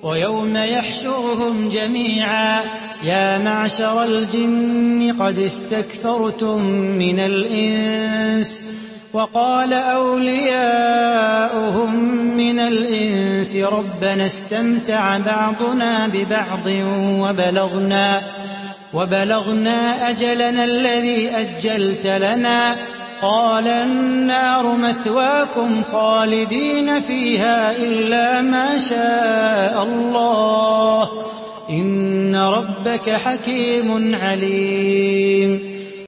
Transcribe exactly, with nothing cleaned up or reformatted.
ويوم يحشرهم جميعا يا معشر الجن قد استكثرتم من الإنس وقال أولياؤهم من الإنس ربنا استمتع بعضنا ببعض وبلغنا, وبلغنا أجلنا الذي أجلت لنا قال النار مثواكم خالدين فيها إلا ما شاء الله إن ربك حكيم عليم